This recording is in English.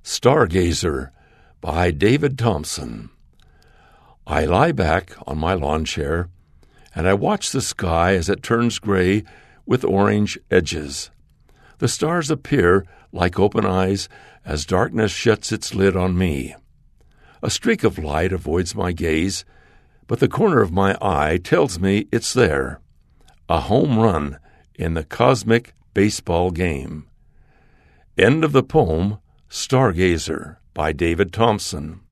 Stargazer by David Thompson. I lie back on my lawn chair, and I watch the sky as it turns gray with orange edges. The stars appear like open eyes as darkness shuts its lid on me. A streak of light avoids my gaze, but the corner of my eye tells me it's there. A home run in the cosmic baseball game. End of the poem, Stargazer by David Thompson.